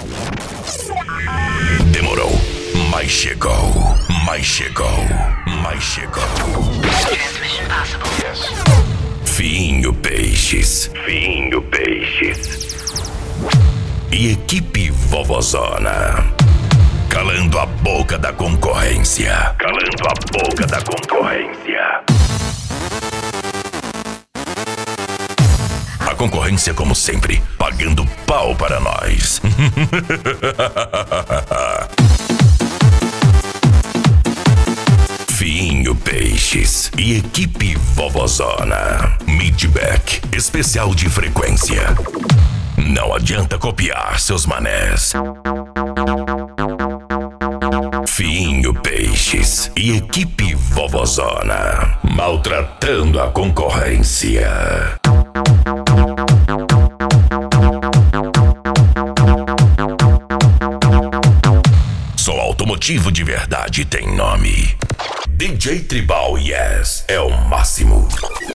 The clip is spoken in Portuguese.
Demorou, mas chegou. Mas chegou. Mas chegou. Transmission possible. Fiinho Peixes. Fiinho Peixes. E equipe Vovozona. Calando a boca da concorrência. Calando a boca da concorrência. A concorrência, como sempre, pagando pau para nós. Fiinho Peixes e equipe Vovozona. Meetback especial de frequência. Não adianta copiar, seus manés. Fiinho Peixes e equipe Vovozona. Maltratando a concorrência. Só automotivo de verdade tem nome. DJ Tribal Yes é o máximo.